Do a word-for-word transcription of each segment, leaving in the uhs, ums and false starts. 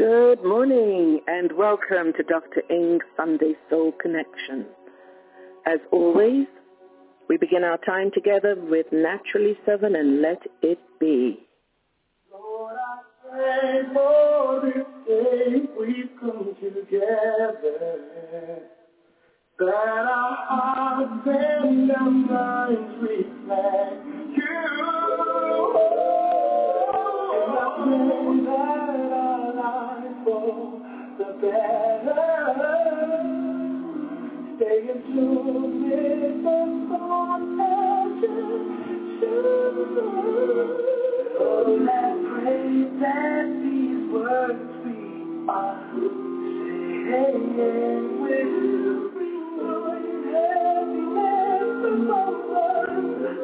Good morning and welcome to Doctor Ng's Sunday Soul Connection. As always, we begin our time together with Naturally Seven and Let It Be. Lord, I pray for this day we've come together, that our hearts and our minds reflect you. And I pray that our lives for the better, stay in tune with the thoughts of you. Lord, I pray that these words we are saying will bring joy, happiness among us.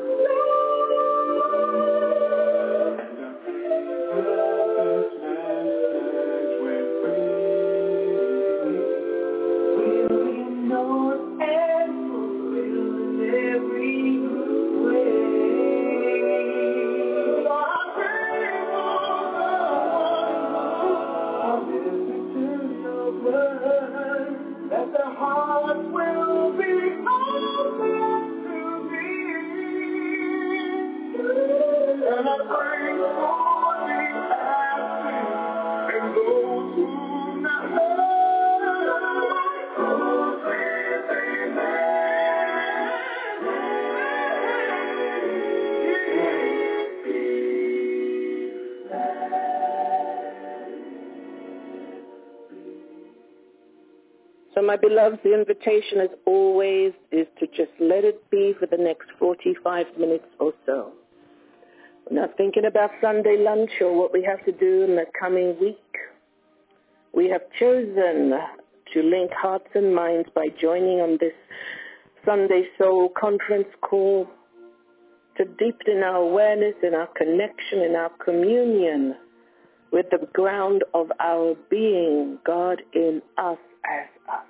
Will be known and fulfilled in every way. I pray that the heart will be open to thee. And I pray for the absent and those who not heard. Oh, say So my beloveds, the invitation as always is to just let it be for the next forty-five minutes or so. We're not thinking about Sunday lunch or what we have to do in the coming week. We have chosen to link hearts and minds by joining on this Sunday Soul conference call to deepen our awareness and our connection and our communion with the ground of our being, God in us as us.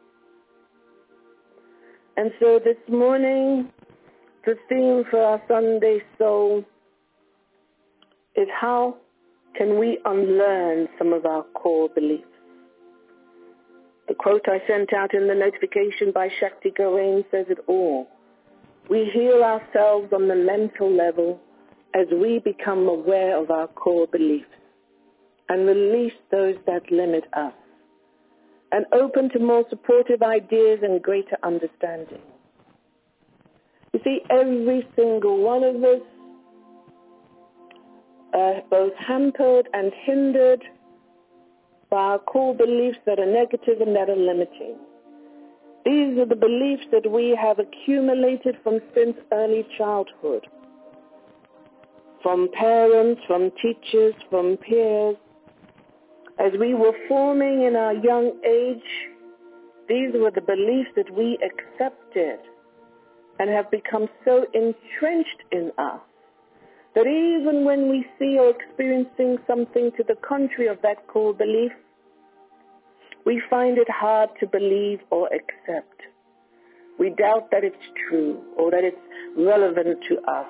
And so this morning, the theme for our Sunday Soul is how can we unlearn some of our core beliefs. The quote I sent out in the notification by Shakti Gawain says it all. We heal ourselves on the mental level as we become aware of our core beliefs and release those that limit us, and open to more supportive ideas and greater understanding. You see, every single one of us, uh, both hampered and hindered by our core beliefs that are negative and that are limiting. These are the beliefs that we have accumulated from since early childhood, from parents, from teachers, from peers. As we were forming in our young age, these were the beliefs that we accepted and have become so entrenched in us that even when we see or experiencing something to the contrary of that core belief, we find it hard to believe or accept. We doubt that it's true or that it's relevant to us.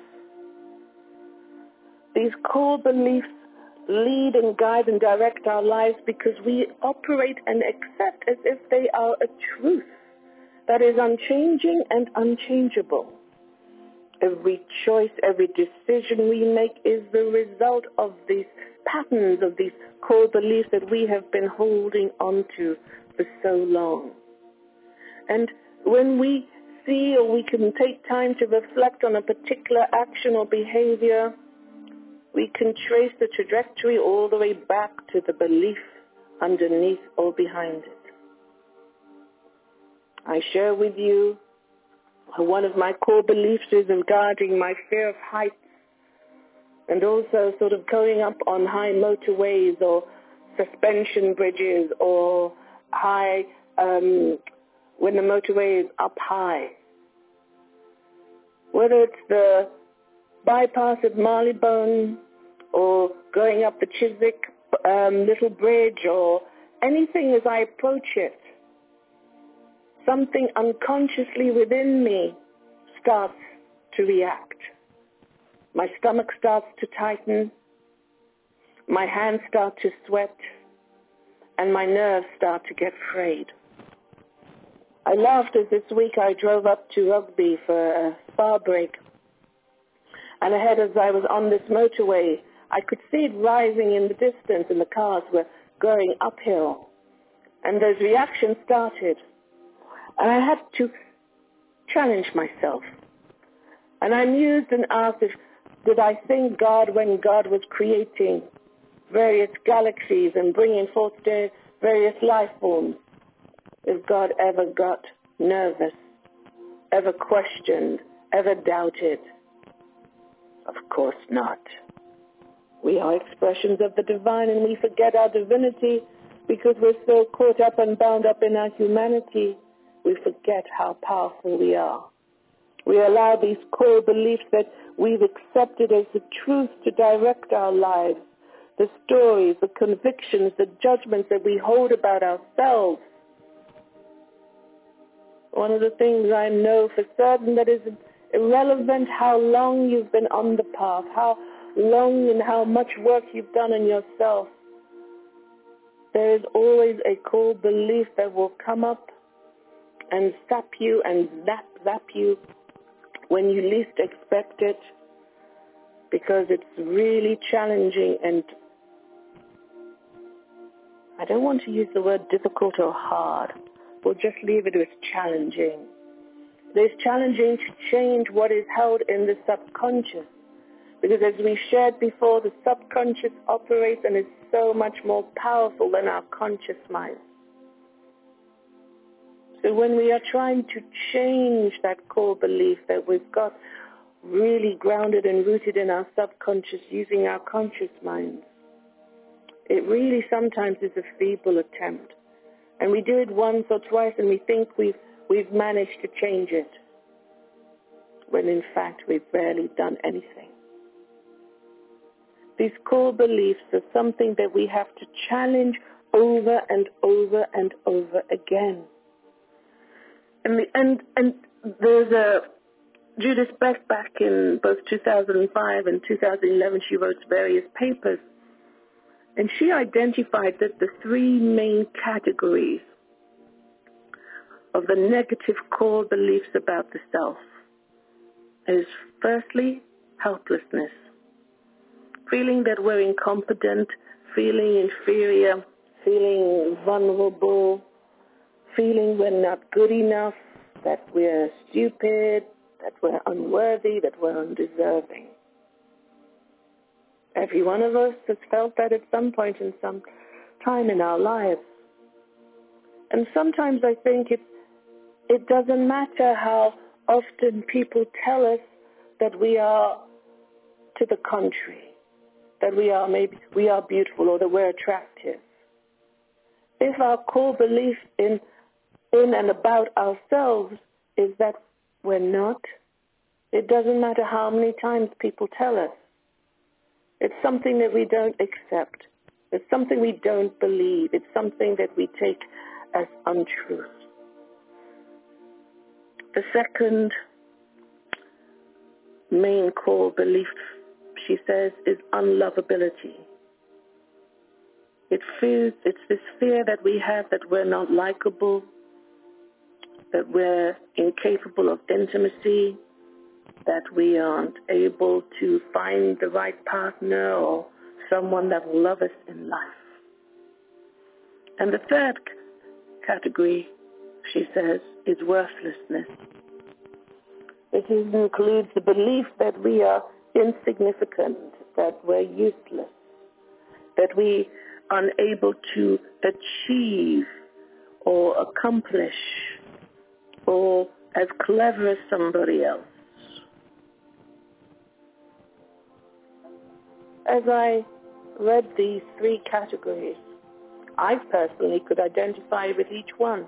These core beliefs lead and guide and direct our lives because we operate and accept as if they are a truth that is unchanging and unchangeable. Every choice, every decision we make is the result of these patterns, of these core beliefs that we have been holding on to for so long. And when we see or we can take time to reflect on a particular action or behavior, we can trace the trajectory all the way back to the belief underneath or behind it. I share with you one of my core beliefs is regarding my fear of heights and also sort of going up on high motorways or suspension bridges or high, um, when the motorway is up high. Whether it's the bypass at Marylebone or going up the Chiswick um, little bridge or anything as I approach it, something unconsciously within me starts to react. My stomach starts to tighten. My hands start to sweat. and my nerves start to get frayed. I laughed as this week I drove up to Rugby for a spa break. And ahead as I was on this motorway, I could see it rising in the distance and the cars were going uphill. And those reactions started. And I had to challenge myself. And I mused and asked if, did I think God when God was creating various galaxies and bringing forth their various life forms? If God ever got nervous, ever questioned, ever doubted? Of course not. We are expressions of the divine, and we forget our divinity because we're so caught up and bound up in our humanity. We forget how powerful we are. We allow these core beliefs that we've accepted as the truth to direct our lives, the stories, the convictions, the judgments that we hold about ourselves. One of the things I know for certain that is irrelevant how long you've been on the path, how long and how much work you've done on yourself. There is always a core belief that will come up and zap you and zap, zap you when you least expect it, because it's really challenging, and I don't want to use the word difficult or hard. We'll just leave it as challenging. It is challenging to change what is held in the subconscious, because as we shared before, the subconscious operates and is so much more powerful than our conscious mind. So when we are trying to change that core belief that we've got really grounded and rooted in our subconscious using our conscious minds, it really sometimes is a feeble attempt. And we do it once or twice and we think we've, we've managed to change it, when in fact we've barely done anything. These core beliefs are something that we have to challenge over and over and over again. And, the, and, and there's a, Judith Beck back in both two thousand five and two thousand eleven, she wrote various papers. And she identified that the three main categories of the negative core beliefs about the self is, firstly, helplessness. Feeling that we're incompetent, feeling inferior, feeling vulnerable, feeling we're not good enough, that we're stupid, that we're unworthy, that we're undeserving. Every one of us has felt that at some point in some time in our lives. And sometimes I think it, it doesn't matter how often people tell us that we are to the contrary, that we are maybe we are beautiful or that we're attractive. If our core belief in in and about ourselves is that we're not, it doesn't matter how many times people tell us. It's something that we don't accept. It's something we don't believe. It's something that we take as untruth. The second main core belief, she says, is unlovability. It feels, it's this fear that we have that we're not likable, that we're incapable of intimacy, that we aren't able to find the right partner or someone that will love us in life. And the third c- category, she says, is worthlessness. This includes the belief that we are insignificant, that we're useless, that we are unable to achieve or accomplish or as clever as somebody else. As I read these three categories, I personally could identify with each one.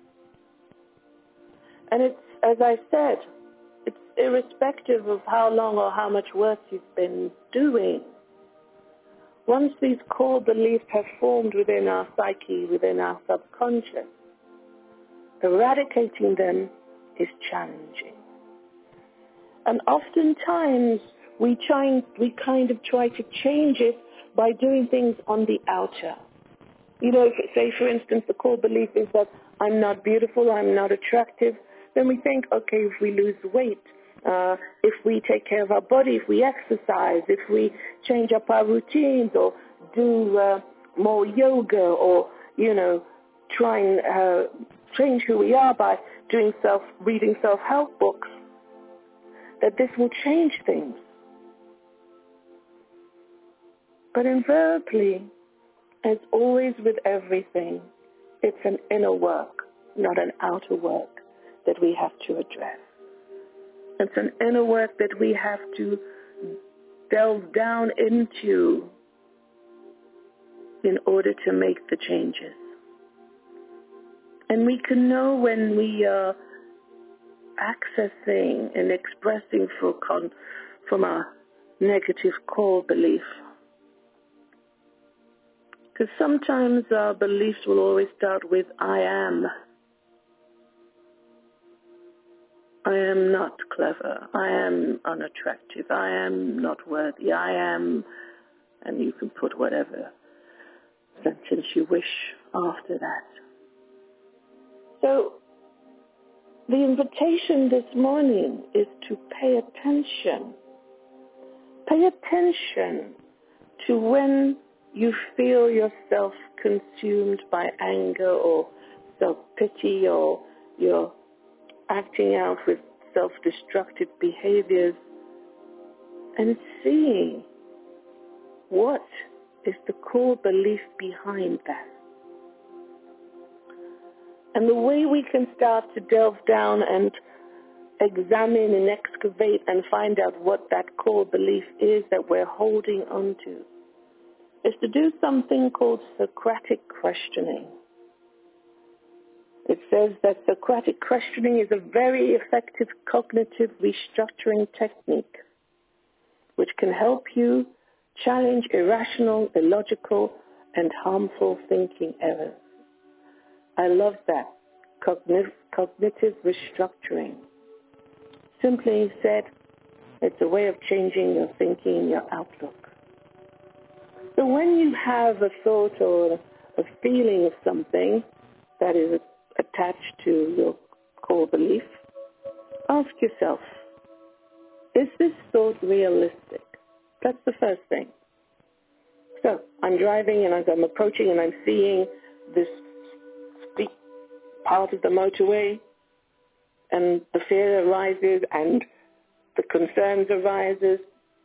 And it's, as I said, it's irrespective of how long or how much work you've been doing. Once these core beliefs have formed within our psyche, within our subconscious, eradicating them is challenging. And oftentimes, we try, we kind of try to change it by doing things on the outer. You know, if, say, for instance, the core belief is that I'm not beautiful, I'm not attractive, then we think, okay, if we lose weight, uh, if we take care of our body, if we exercise, if we change up our routines or do uh, more yoga or, you know, try and uh, change who we are by doing self, reading self-help books, that this will change things. But invariably, as always with everything, it's an inner work, not an outer work, that we have to address. It's an inner work that we have to delve down into in order to make the changes. And we can know when we are accessing and expressing for con- from our negative core belief. Because sometimes our beliefs will always start with, I am. I am not clever. I am unattractive. I am not worthy. I am, and you can put whatever sentence you wish after that. So the invitation this morning is to pay attention. Pay attention to when you feel yourself consumed by anger or self-pity, or you're acting out with self-destructive behaviors, and seeing what is the core belief behind that. And the way we can start to delve down and examine and excavate and find out what that core belief is that we're holding on to is to do something called Socratic questioning. It says that Socratic questioning is a very effective cognitive restructuring technique which can help you challenge irrational, illogical, and harmful thinking errors. I love that. Cognitive, cognitive restructuring. Simply said, it's a way of changing your thinking and your outlook. So when you have a thought or a feeling of something that is attached to your core belief, ask yourself, is this thought realistic? That's the first thing. So I'm driving and I'm approaching and I'm seeing this steep part of the motorway, and the fear arises and the concerns arises.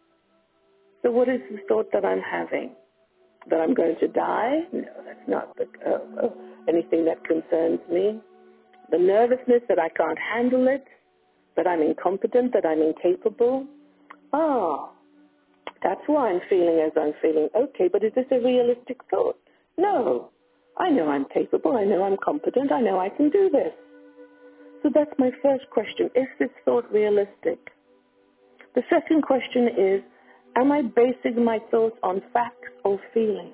So what is the thought that I'm having? That I'm going to die? No, that's not the, uh, uh, anything that concerns me. The nervousness that I can't handle it, that I'm incompetent, that I'm incapable. Ah, that's why I'm feeling as I'm feeling. Okay, but is this a realistic thought? No. I know I'm capable. I know I'm competent. I know I can do this. So that's my first question. Is this thought realistic? The second question is, am I basing my thoughts on facts or feelings?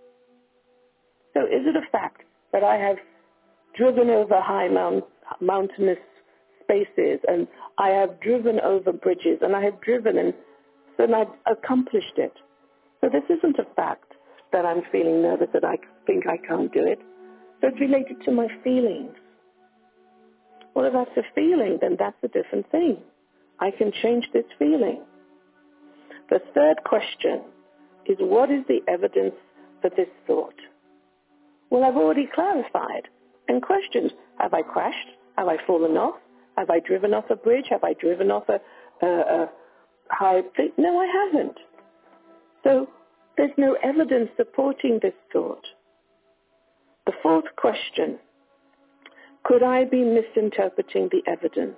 So is it a fact that I have driven over high mount, mountainous spaces, and I have driven over bridges, and I have driven and, and I've accomplished it? So this isn't a fact that I'm feeling nervous, that I think I can't do it. So it's related to my feelings. Well, if that's a feeling, then that's a different thing. I can change this feeling. The third question is, what is the evidence for this thought? Well, I've already clarified and questioned. Have I crashed? Have I fallen off? Have I driven off a bridge? Have I driven off a, a, a high thing? No, I haven't. So there's no evidence supporting this thought. The fourth question, could I be misinterpreting the evidence?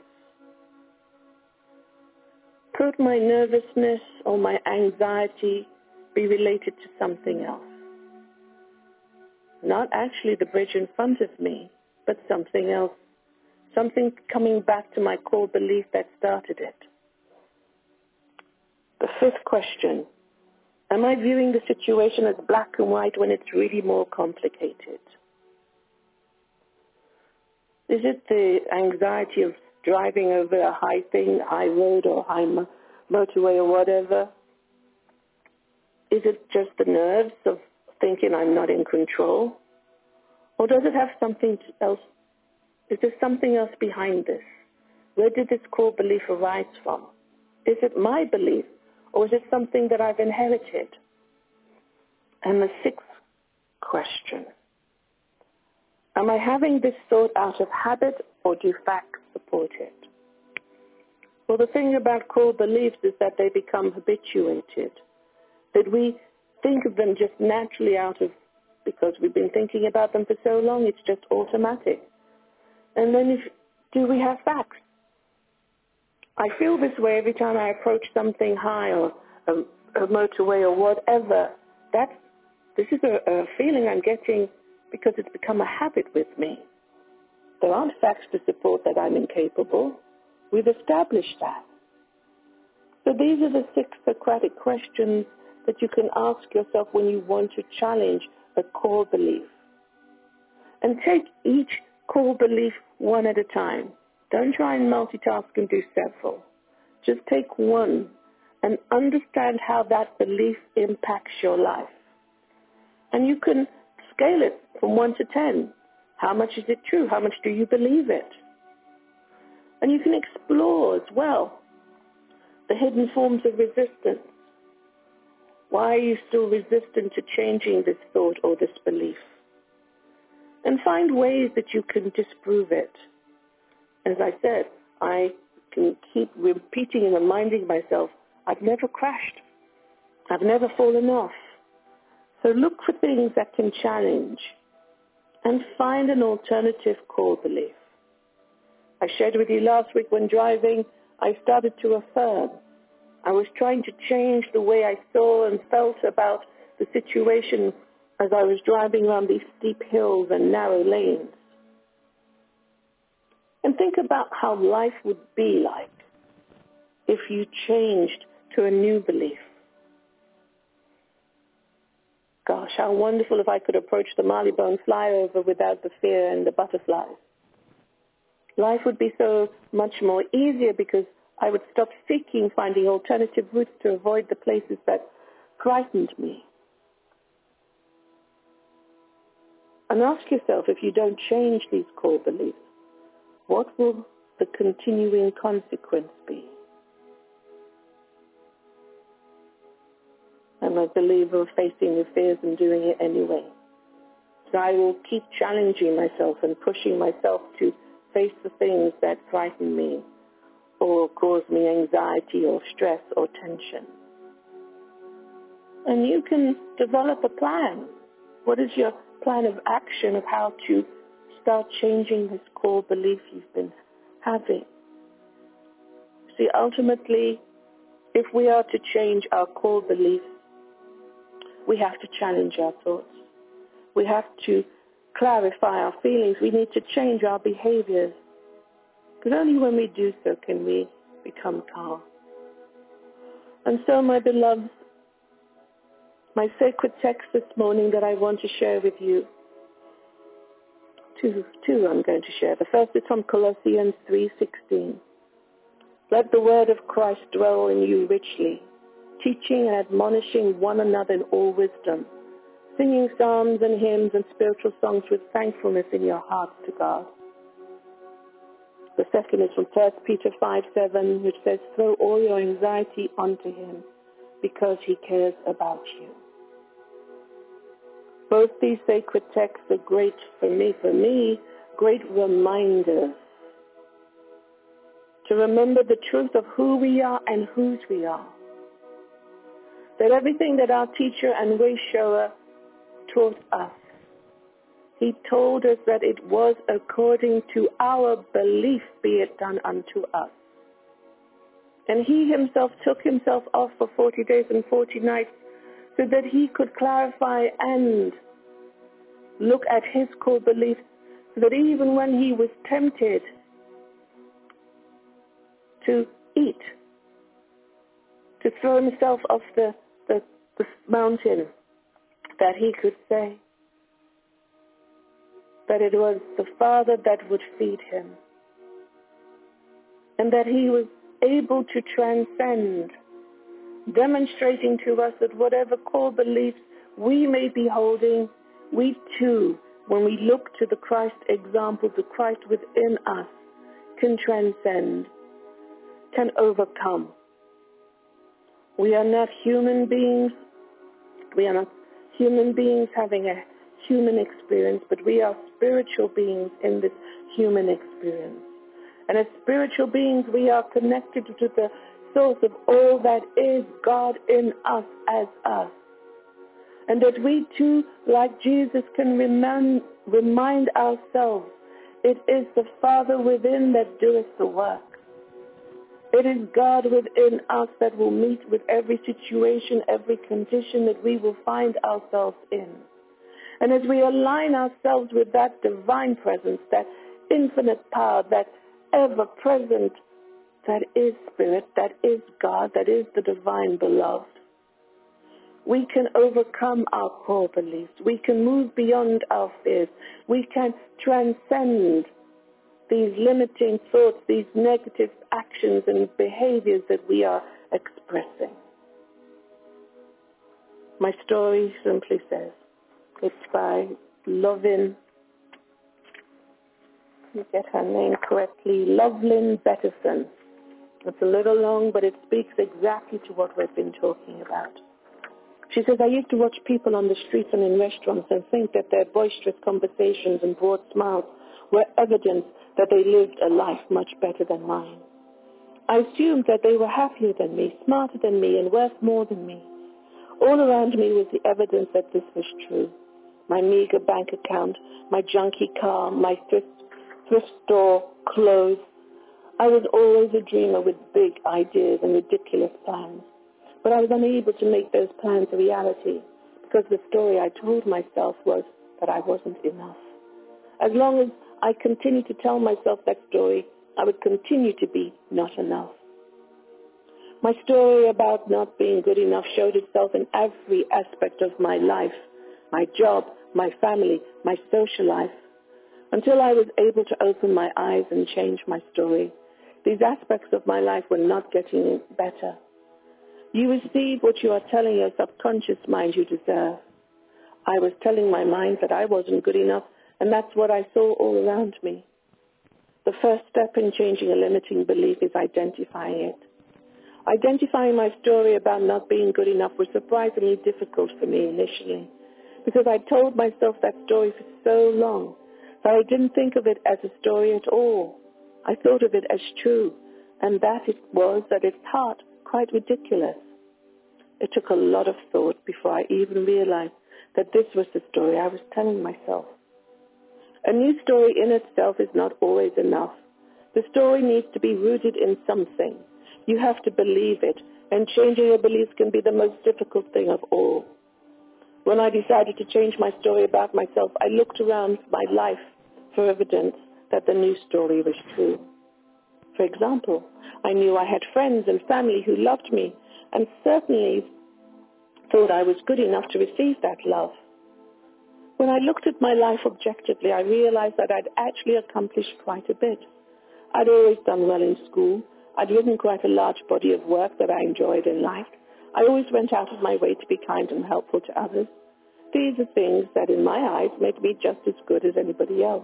Could my nervousness or my anxiety be related to something else? Not actually the bridge in front of me, but something else. Something coming back to my core belief that started it. The fifth question, am I viewing the situation as black and white when it's really more complicated? Is it the anxiety of driving over a high thing, high road or high mo- motorway or whatever? Is it just the nerves of thinking I'm not in control? Or does it have something else? Is there something else behind this? Where did this core belief arise from? Is it my belief, or is it something that I've inherited? And the sixth question, am I having this thought out of habit, or do facts support it? Well, the thing about core beliefs is that they become habituated, that we think of them just naturally out of, because we've been thinking about them for so long, it's just automatic. And then if, do we have facts? I feel this way every time I approach something high or a, a motorway or whatever. That's, this is a, a feeling I'm getting because it's become a habit with me. There aren't facts to support that I'm incapable. We've established that. So these are the six Socratic questions that you can ask yourself when you want to challenge a core belief. And take each core belief one at a time. Don't try and multitask and do several. Just take one and understand how that belief impacts your life. And you can scale it from one to ten. How much is it true? How much do you believe it? And you can explore as well the hidden forms of resistance. Why are you still resistant to changing this thought or this belief? And find ways that you can disprove it. As I said, I can keep repeating and reminding myself, I've never crashed. I've never fallen off. So look for things that can challenge and find an alternative core belief. I shared with you last week when driving, I started to affirm. I was trying to change the way I saw and felt about the situation as I was driving around these steep hills and narrow lanes. And think about how life would be like if you changed to a new belief. Gosh, how wonderful if I could approach the Marylebone flyover without the fear and the butterflies. Life would be so much more easier because I would stop seeking, finding alternative routes to avoid the places that frightened me. And ask yourself, if you don't change these core beliefs, what will the continuing consequence be? I'm a believer of facing your fears and doing it anyway. So I will keep challenging myself and pushing myself to face the things that frighten me or cause me anxiety or stress or tension. And you can develop a plan. What is your plan of action of how to start changing this core belief you've been having? See, ultimately, if we are to change our core beliefs, we have to challenge our thoughts. We have to clarify our feelings. We need to change our behaviors. Because only when we do so can we become calm. And so, my beloveds, my sacred text this morning that I want to share with you, two, two I'm going to share. The first is from Colossians three sixteen. Let the word of Christ dwell in you richly, teaching and admonishing one another in all wisdom, singing psalms and hymns and spiritual songs with thankfulness in your hearts to God. The second is from First Peter five seven, which says, throw all your anxiety onto him because he cares about you. Both these sacred texts are great for me, for me, great reminders to remember the truth of who we are and whose we are. That everything that our teacher and way shower taught us, he told us that it was according to our belief be it done unto us. And he himself took himself off for forty days and forty nights so that he could clarify and look at his core beliefs, so that even when he was tempted to eat, to throw himself off the, the, the mountain, that he could say that it was the Father that would feed him, and that he was able to transcend, demonstrating to us that whatever core beliefs we may be holding, we too when we look to the Christ example, the Christ within us can transcend, can overcome. We are not human beings. We are not human beings having a human experience, but we are spiritual beings in this human experience. And as spiritual beings, we are connected to the source of all that is God in us as us. And that we too, like Jesus, can remind, remind ourselves, it is the Father within that doeth the work. It is God within us that will meet with every situation, every condition that we will find ourselves in. And as we align ourselves with that divine presence, that infinite power, that ever-present, that is Spirit, that is God, that is the divine beloved, we can overcome our core beliefs. We can move beyond our fears. We can transcend these limiting thoughts, these negative actions and behaviors that we are expressing. My story simply says, it's by Lovin, let me get her name correctly, Lovelyn Betterson. It's a little long, but it speaks exactly to what we've been talking about. She says, I used to watch people on the streets and in restaurants and think that their boisterous conversations and broad smiles were evidence that they lived a life much better than mine. I assumed that they were happier than me, smarter than me, and worth more than me. All around me was the evidence that this was true. My meager bank account, my junky car, my thrift, thrift store, clothes. I was always a dreamer with big ideas and ridiculous plans. But I was unable to make those plans a reality because the story I told myself was that I wasn't enough. As long as I continued to tell myself that story, I would continue to be not enough. My story about not being good enough showed itself in every aspect of my life, my job, my family, my social life. Until I was able to open my eyes and change my story, these aspects of my life were not getting better. You receive what you are telling your subconscious mind you deserve. I was telling my mind that I wasn't good enough, and that's what I saw all around me. The first step in changing a limiting belief is identifying it. Identifying my story about not being good enough was surprisingly difficult for me initially, because I told myself that story for so long that I didn't think of it as a story at all. I thought of it as true, and that it was at its heart quite ridiculous. It took a lot of thought before I even realized that this was the story I was telling myself. A new story in itself is not always enough. The story needs to be rooted in something. You have to believe it, and changing your beliefs can be the most difficult thing of all. When I decided to change my story about myself, I looked around my life for evidence that the new story was true. For example, I knew I had friends and family who loved me and certainly thought I was good enough to receive that love. When I looked at my life objectively, I realized that I'd actually accomplished quite a bit. I'd always done well in school. I'd written quite a large body of work that I enjoyed and liked. I always went out of my way to be kind and helpful to others. These are things that, in my eyes, made me just as good as anybody else.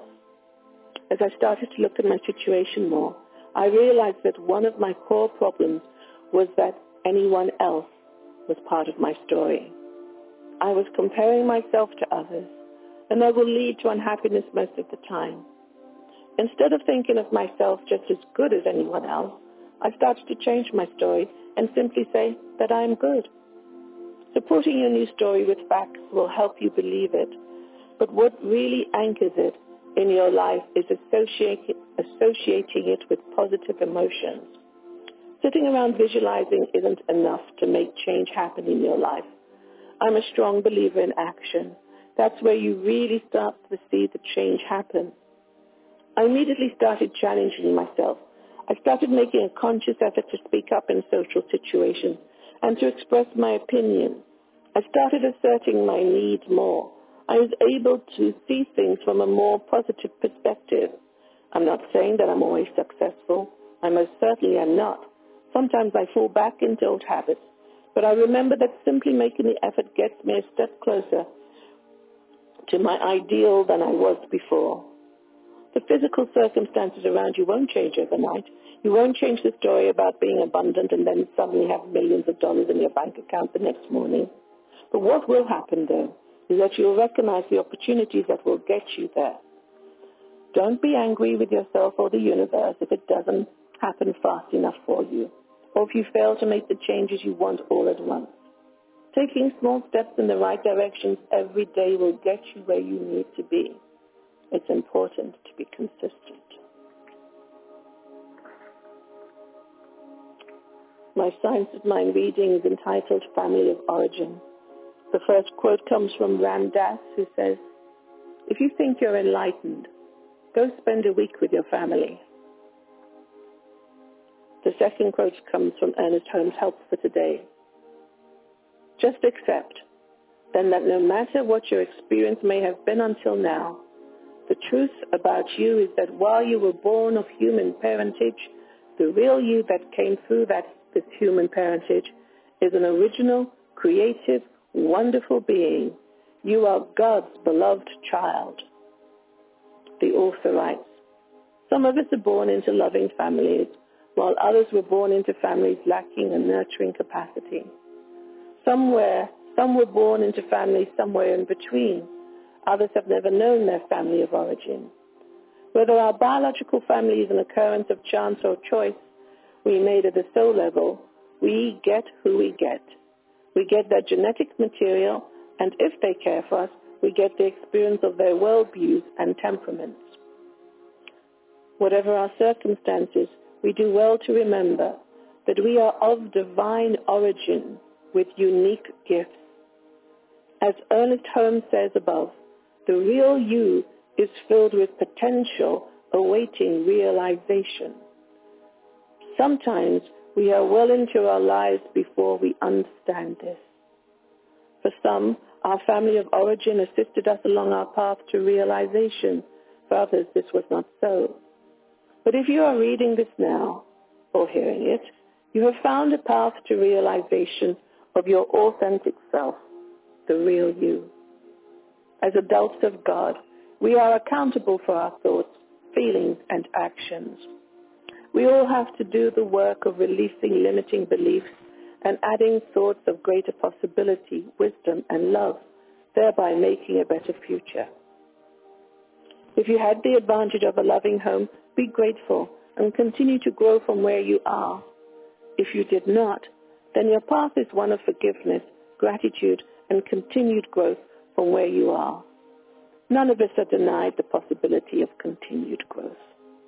As I started to look at my situation more, I realized that one of my core problems was that anyone else was part of my story. I was comparing myself to others, and that will lead to unhappiness most of the time. Instead of thinking of myself just as good as anyone else, I started to change my story and simply say that I am good. Supporting your new story with facts will help you believe it, but what really anchors it in your life is associating, associating it with positive emotions. Sitting around visualizing isn't enough to make change happen in your life. I'm a strong believer in action. That's where you really start to see the change happen. I immediately started challenging myself. I started making a conscious effort to speak up in social situations and to express my opinion. I started asserting my needs more. I was able to see things from a more positive perspective. I'm not saying that I'm always successful. I most certainly am not. Sometimes I fall back into old habits, but I remember that simply making the effort gets me a step closer to my ideal than I was before. The physical circumstances around you won't change overnight. You won't change the story about being abundant and then suddenly have millions of dollars in your bank account the next morning. But what will happen, though, is that you'll recognize the opportunities that will get you there. Don't be angry with yourself or the universe if it doesn't happen fast enough for you, or if you fail to make the changes you want all at once. Taking small steps in the right directions every day will get you where you need to be. It's important to be consistent. My Science of Mind reading is entitled Family of Origin. The first quote comes from Ram Dass, who says, "If you think you're enlightened, go spend a week with your family." The second quote comes from Ernest Holmes' Help for Today. "Just accept, then, that no matter what your experience may have been until now, the truth about you is that while you were born of human parentage, the real you that came through that this human parentage is an original, creative, wonderful being. You are God's beloved child." The author writes, "Some of us are born into loving families, while others were born into families lacking a nurturing capacity. Somewhere, some were born into families somewhere in between. Others have never known their family of origin. Whether our biological family is an occurrence of chance or choice we made at the soul level, we get who we get. We get their genetic material, and if they care for us, we get the experience of their worldviews and temperaments. Whatever our circumstances, we do well to remember that we are of divine origin with unique gifts. As Ernest Holmes says above, the real you is filled with potential awaiting realization. Sometimes we are well into our lives before we understand this. For some, our family of origin assisted us along our path to realization. For others, this was not so. But if you are reading this now, or hearing it, you have found a path to realization of your authentic self, the real you. As adults of God, we are accountable for our thoughts, feelings, and actions. We all have to do the work of releasing limiting beliefs and adding thoughts of greater possibility, wisdom, and love, thereby making a better future. If you had the advantage of a loving home, be grateful and continue to grow from where you are. If you did not, then your path is one of forgiveness, gratitude, and continued growth from where you are. None of us are denied the possibility of continued growth.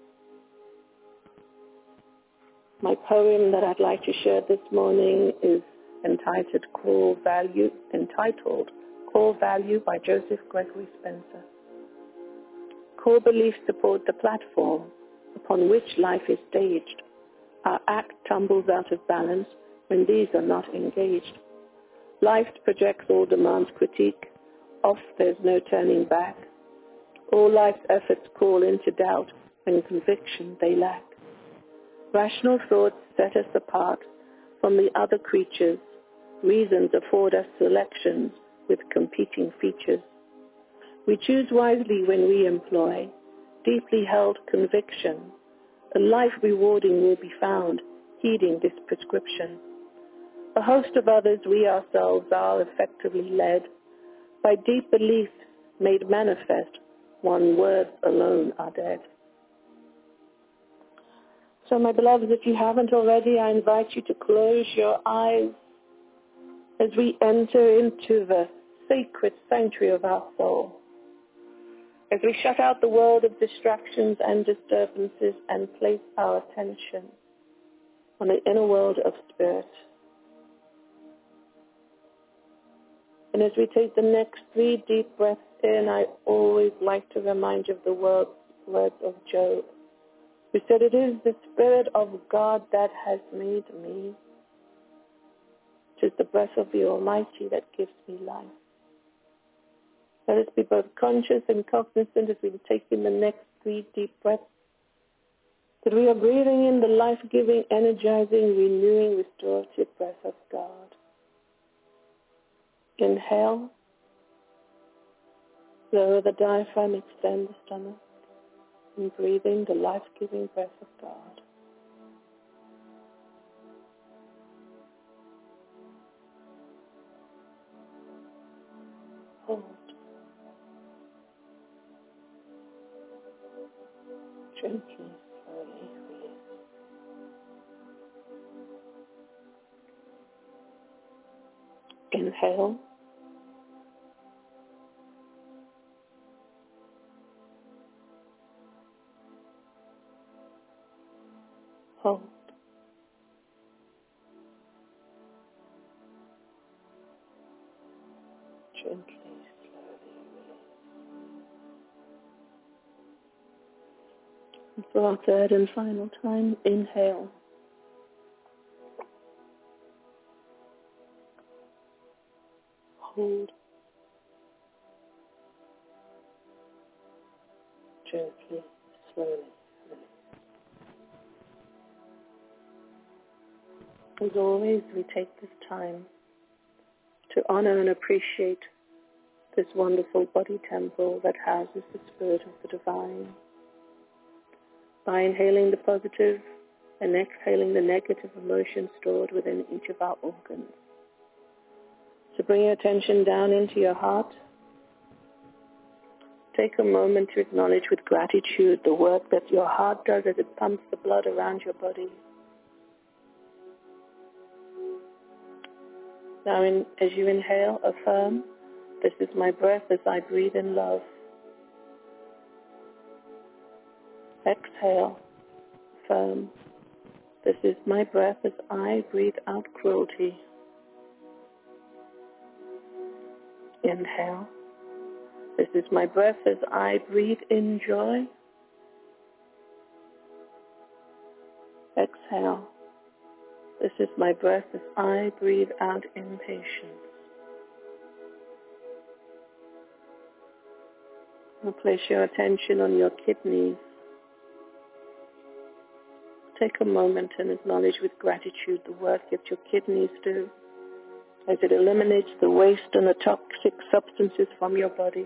My poem that I'd like to share this morning is entitled Core Value, entitled Core Value by Joseph Gregory Spencer. Core beliefs support the platform upon which life is staged. Our act tumbles out of balance when these are not engaged. Life projects all demands critique. Off there's no turning back. All life's efforts call into doubt when conviction they lack. Rational thoughts set us apart from the other creatures. Reasons afford us selections with competing features. We choose wisely when we employ deeply held conviction. A life rewarding will be found, heeding this prescription. A host of others, we ourselves are effectively led by deep beliefs made manifest. One words alone are dead. So, my beloveds, if you haven't already, I invite you to close your eyes as we enter into the sacred sanctuary of our soul. As we shut out the world of distractions and disturbances and place our attention on the inner world of spirit. And as we take the next three deep breaths in, I always like to remind you of the words, words of Job. We said, "It is the Spirit of God that has made me. It is the breath of the Almighty that gives me life." Let us be both conscious and cognizant as we take in the next three deep breaths, that we are breathing in the life-giving, energizing, renewing, restorative breath of God. Inhale Lower the diaphragm, extend the stomach, and breathe in the life-giving breath of God. Hold. Gently, slowly release. Inhale. Hold. Gently, slowly release. And for our third and final time, inhale. Hold. Gently, slowly release. As always, we take this time to honor and appreciate this wonderful body temple that houses the spirit of the divine. By inhaling the positive and exhaling the negative emotions stored within each of our organs. So bring your attention down into your heart. Take a moment to acknowledge with gratitude the work that your heart does as it pumps the blood around your body. Now, in, as you inhale, affirm, this is my breath as I breathe in love. Exhale, affirm, this is my breath as I breathe out cruelty. Inhale, this is my breath as I breathe in joy. Exhale, this is my breath as I breathe out impatience. Now place your attention on your kidneys. Take a moment and acknowledge with gratitude the work that your kidneys do as it eliminates the waste and the toxic substances from your body.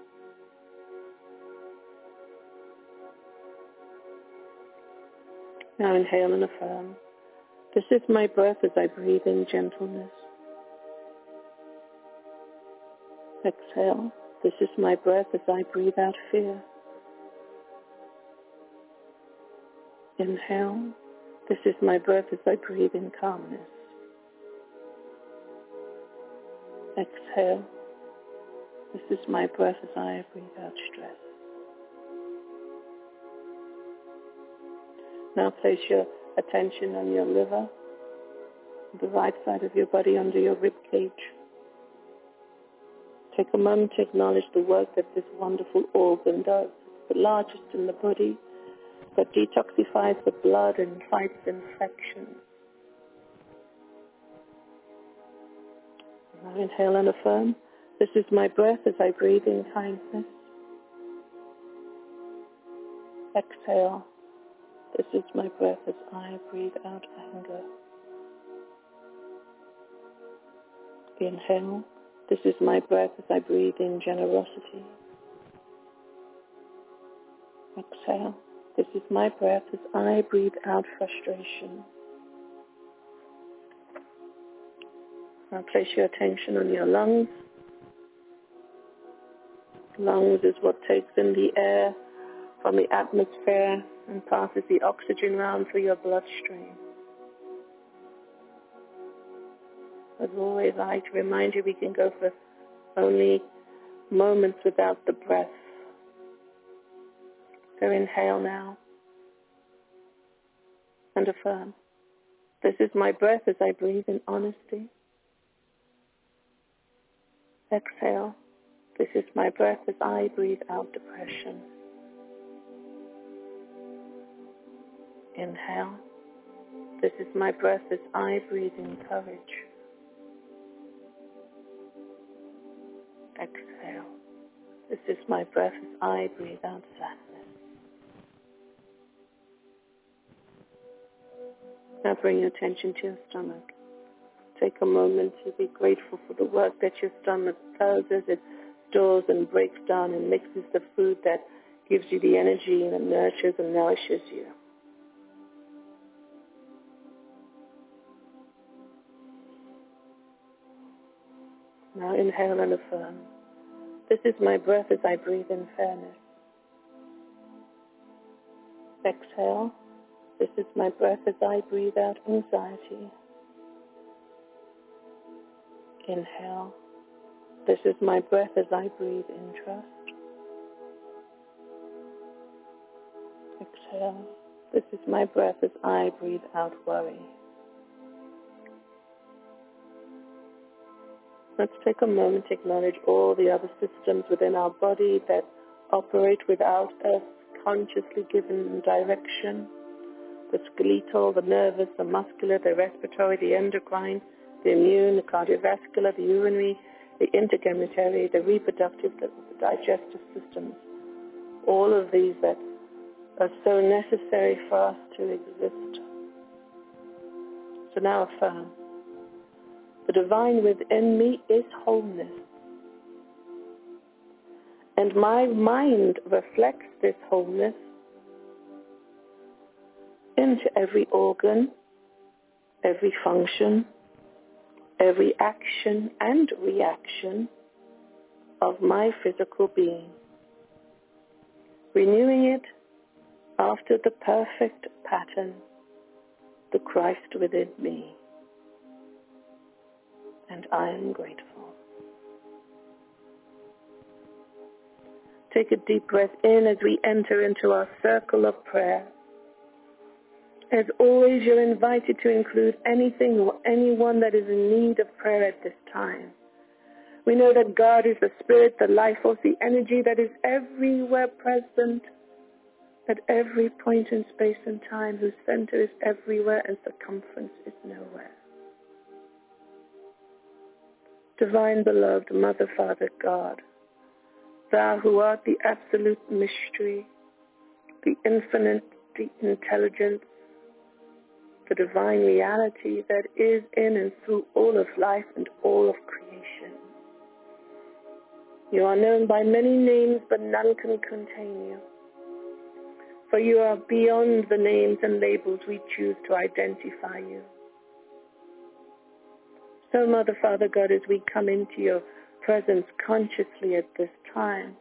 Now inhale and affirm, this is my breath as I breathe in gentleness. Exhale, this is my breath as I breathe out fear. Inhale, this is my breath as I breathe in calmness. Exhale, this is my breath as I breathe out stress. Now place your attention on your liver, the right side of your body under your rib cage. Take a moment to acknowledge the work that this wonderful organ does. It's the largest in the body that detoxifies the blood and fights infections. Now inhale and affirm, this is my breath as I breathe in kindness. Exhale, this is my breath as I breathe out anger. Inhale, this is my breath as I breathe in generosity. Exhale, this is my breath as I breathe out frustration. Now place your attention on your lungs. Lungs is what takes in the air from the atmosphere and passes the oxygen around through your bloodstream. As always, I like to remind you we can go for only moments without the breath. So inhale now and affirm, this is my breath as I breathe in honesty. Exhale, this is my breath as I breathe out depression. Inhale, this is my breath as I breathe in courage. Exhale, this is my breath as I breathe out sadness. Now bring your attention to your stomach. Take a moment to be grateful for the work that your stomach does as it stores and breaks down and mixes the food that gives you the energy and nurtures and nourishes you. Now inhale and affirm. This is my breath as I breathe in fairness. Exhale. This is my breath as I breathe out anxiety. Inhale. This is my breath as I breathe in trust. Exhale. This is my breath as I breathe out worry. Let's take a moment to acknowledge all the other systems within our body that operate without us consciously given direction. The skeletal, the nervous, the muscular, the respiratory, the endocrine, the immune, the cardiovascular, the urinary, the integumentary, the reproductive, the digestive systems. All of these that are so necessary for us to exist. So now affirm. The divine within me is wholeness. And my mind reflects this wholeness into every organ, every function, every action and reaction of my physical being, renewing it after the perfect pattern, the Christ within me. And I am grateful. Take a deep breath in as we enter into our circle of prayer. As always, you're invited to include anything or anyone that is in need of prayer at this time. We know that God is the spirit, the life force, the energy that is everywhere present, at every point in space and time, whose center is everywhere and circumference is nowhere. Divine beloved Mother, Father, God, thou who art the absolute mystery, the infinite, the intelligence, the divine reality that is in and through all of life and all of creation. You are known by many names, but none can contain you. For you are beyond the names and labels we choose to identify you. So, Mother, Father, God, as we come into your presence consciously at this time,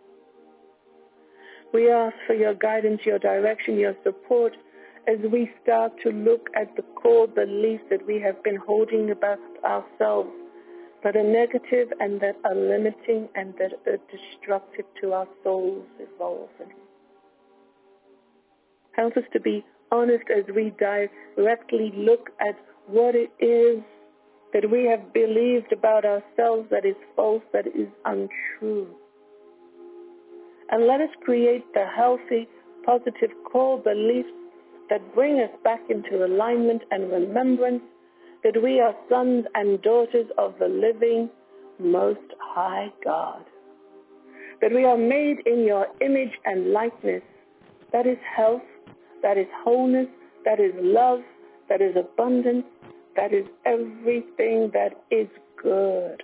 we ask for your guidance, your direction, your support as we start to look at the core beliefs that we have been holding about ourselves that are negative and that are limiting and that are destructive to our souls evolving. Help us to be honest as we directly look at what it is that we have believed about ourselves that is false, that is untrue. And let us create the healthy, positive core beliefs that bring us back into alignment and remembrance that we are sons and daughters of the living Most High God. That we are made in your image and likeness. That is health, that is wholeness, that is love, that is abundance, that is everything that is good.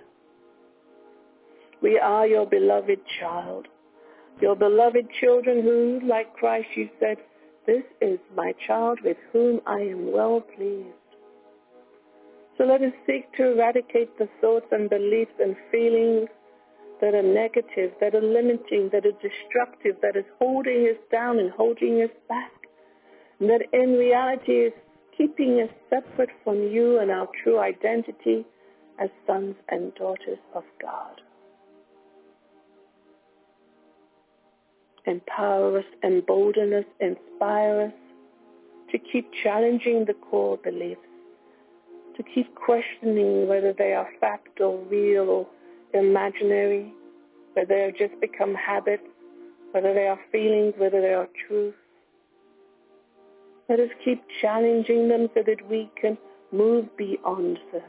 We are your beloved child, your beloved children who, like Christ, you said, this is my child with whom I am well pleased. So let us seek to eradicate the thoughts and beliefs and feelings that are negative, that are limiting, that are destructive, that is holding us down and holding us back, and that in reality is keeping us separate from you and our true identity as sons and daughters of God. Empower us, embolden us, inspire us to keep challenging the core beliefs, to keep questioning whether they are fact or real or imaginary, whether they have just become habits, whether they are feelings, whether they are truth. Let us keep challenging them so that we can move beyond them.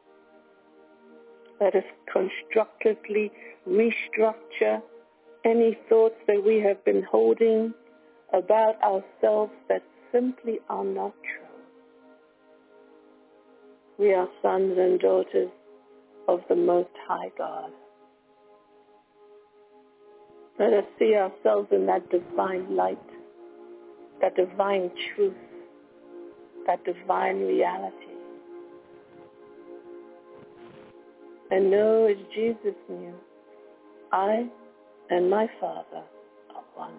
Let us constructively restructure any thoughts that we have been holding about ourselves that simply are not true. We are sons and daughters of the Most High God. Let us see ourselves in that divine light, that divine truth, that divine reality. And know as Jesus knew, I and my Father are one.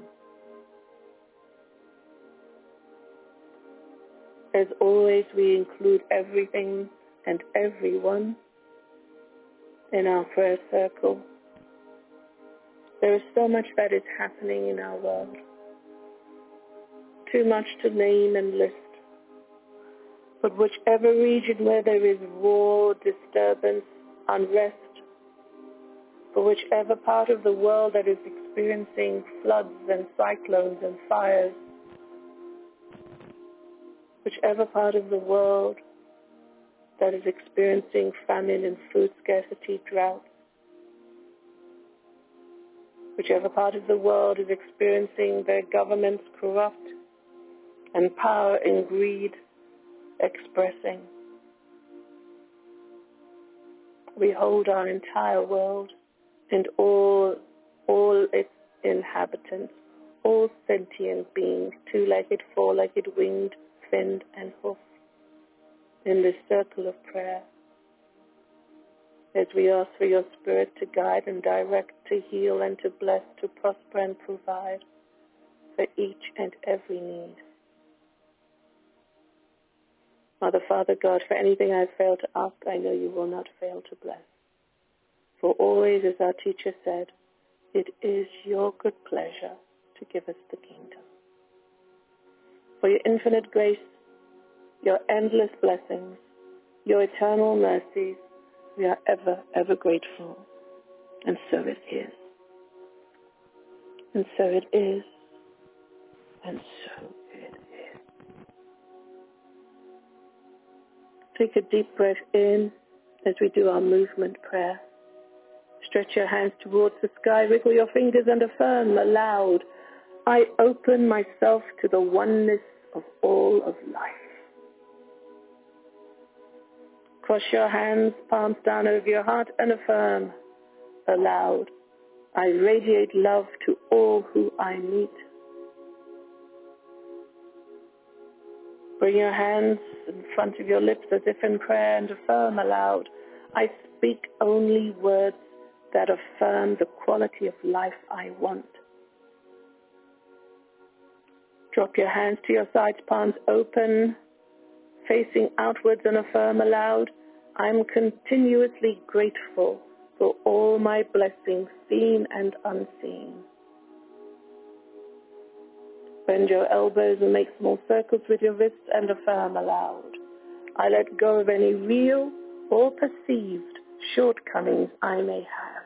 As always, we include everything and everyone in our prayer circle. There is so much that is happening in our world. Too much to name and list. But whichever region where there is war, disturbance, unrest, for whichever part of the world that is experiencing floods and cyclones and fires, whichever part of the world that is experiencing famine and food scarcity, drought, whichever part of the world is experiencing their governments corrupt and power and greed expressing, we hold our entire world and all, all its inhabitants, all sentient beings, two-legged, four-legged, winged, finned, and hoofed, in this circle of prayer, as we ask for your Spirit to guide and direct, to heal and to bless, to prosper and provide for each and every need. Mother, Father, God, for anything I fail to ask, I know you will not fail to bless. For always, as our teacher said, it is your good pleasure to give us the kingdom. For your infinite grace, your endless blessings, your eternal mercies, we are ever, ever grateful. And so it is. And so it is. And so it is. Take a deep breath in as we do our movement prayer. Stretch your hands towards the sky, wiggle your fingers and affirm aloud, I open myself to the oneness of all of life. Cross your hands, palms down over your heart, and affirm aloud, I radiate love to all who I meet. Bring your hands in front of your lips as if in prayer and affirm aloud, I speak only words that affirm the quality of life I want. Drop your hands to your sides, palms open, facing outwards, and affirm aloud, I'm continuously grateful for all my blessings, seen and unseen. Bend your elbows and make small circles with your wrists and affirm aloud, I let go of any real or perceived shortcomings I may have.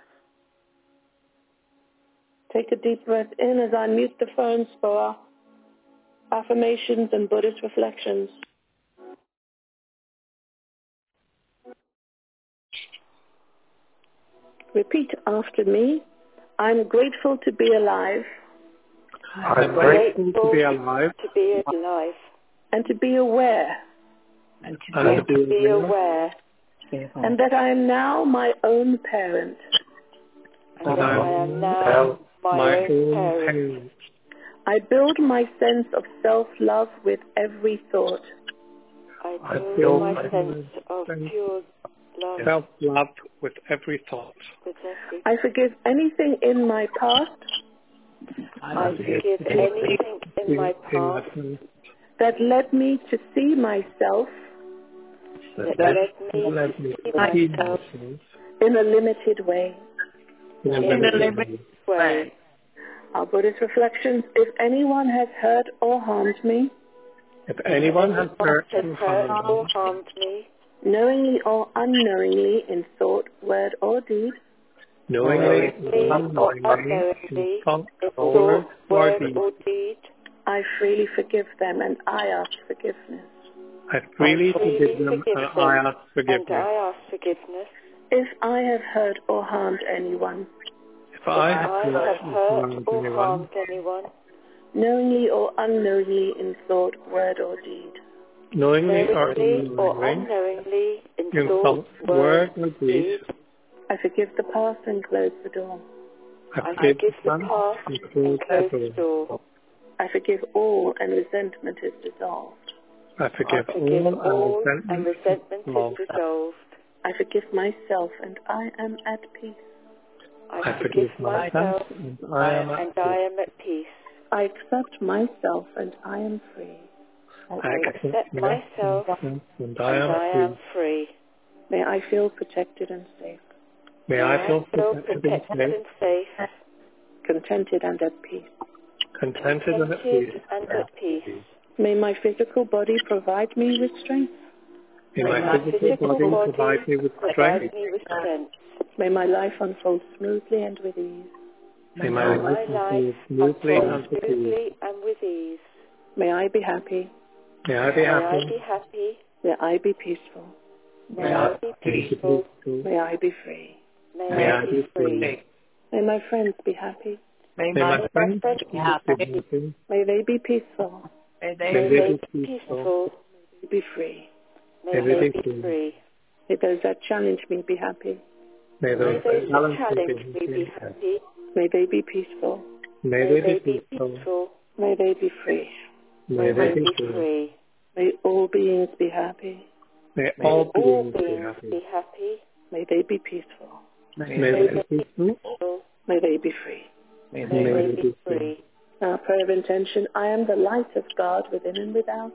Take a deep breath in as I mute the phones for our affirmations and Buddhist reflections. Repeat after me. I'm grateful to be alive. I'm grateful to be alive. To be alive. And to be aware. And to, and to be aware. And that I am now my own parent. And that I am now my, my own parent. parent. I build my sense of self-love with every thought. I build, I build my, my sense of pure love. Self-love with every thought. With every I forgive anything in my past. I, I forgive anything in my past that led me to see myself. That, that led me led to me see myself in a limited way. In a, in limited, a limited way. way. Our Buddhist reflections, if anyone has hurt or harmed me, if anyone has hurt, has hurt or harmed me, knowingly or unknowingly in thought, word or deed, knowingly or unknowingly in thought, word or deed, I freely forgive them and I ask forgiveness. I freely, I freely forgive them, forgive and, them I ask forgiveness. and I ask forgiveness. If I have hurt or harmed anyone, if I have, I hurt, have hurt or anyone, harmed anyone, knowingly or unknowingly in thought, word or deed, knowingly, knowingly or unknowingly, or unknowingly in, in thought, word or deed, I forgive the past and close the door. I I forgive forgive the the past past and and close close the the door. door. I forgive all and resentment is dissolved. I I forgive forgive all all and and resentment resentment is is dissolved. dissolved. I forgive myself and I am at peace. I I forgive forgive myself myself and I am at and I peace. am at peace. I accept myself and I am free. I I accept myself and and I am I at am peace. free. May I feel protected and safe, May I feel feel protected and protected safe, and safe, contented and at peace. contented and at peace. contented and at peace. May my physical body provide me with strength. May May my my physical physical body body provide me with provide strength. me with strength. May my life unfold smoothly and with ease. May May my my life life unfold smoothly unfold and with ease. smoothly and with ease. May I be happy. May I be May I happy. be happy. May I be peaceful. May I be peaceful. May I be free. May May I be free. May my friends be happy. May my friends friends be happy. May they be peaceful. May May they they be be peaceful. peaceful. Be free. May May they they be be free. May those that challenge me be happy. May May those those that that challenge challenge me be me happy. May they be peaceful. May May they they be be peaceful. peaceful. May they be free. May May they they be be free. free. May all beings be happy. May May all all beings be beings happy. be happy. May they be peaceful. May they be peaceful. Peaceful. May they be free. May May they they be be free. free. Our prayer of intention, I am the light of God within and without,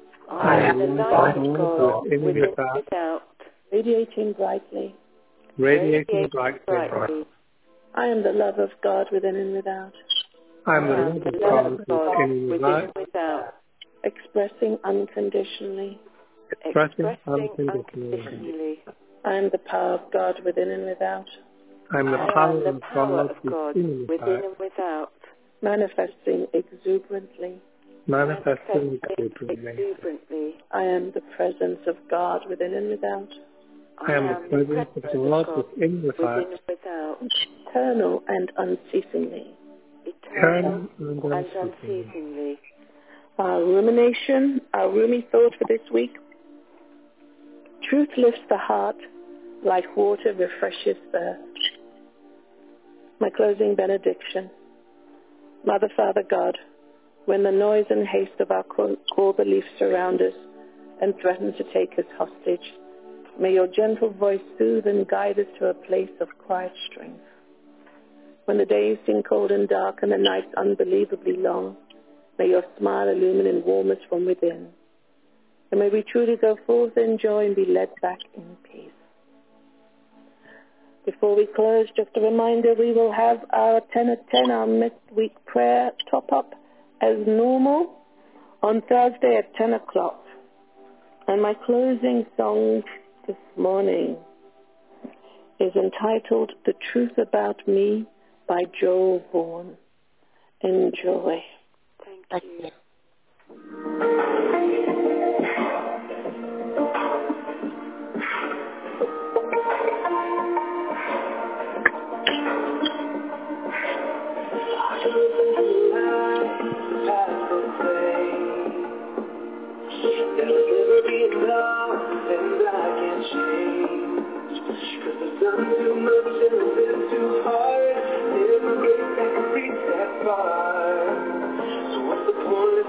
I am the light of God within and within and without, without, radiating brightly. radiating brightly. brightly. I am the love of God within and without, I am I the am love the of love God of God within and within without, and without, expressing unconditionally. expressing expressing unconditionally. unconditionally. I am the power of God within and without, I am the I power am the of power God of God within and within without, and without, manifesting exuberantly. manifesting manifesting exuberantly. exuberantly. I am the presence of God within and without, I am the presence of God within and without, within and without, eternal and unceasingly. eternal eternal and and unceasing. unceasingly. Our rumination, our roomy thought for this week. Truth lifts the heart like water refreshes thirst. My closing benediction. Mother, Father, God, when the noise and haste of our core beliefs surround us and threaten to take us hostage, may your gentle voice soothe and guide us to a place of quiet strength. When the days seem cold and dark and the nights unbelievably long, may your smile illumine and warm us from within. And may we truly go forth in joy and be led back in peace. Before we close, just a reminder, we will have our ten at ten, our midweek prayer top-up as normal on Thursday at ten o'clock. And my closing song this morning is entitled The Truth About Me by Joel Vaughan. Enjoy. Thank you. Too much and a bit too hard. Never break that reach that far. So what's the point?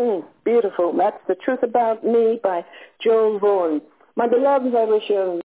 Mm, beautiful. That's The Truth About Me by Joel Vaughan. My beloveds, I wish you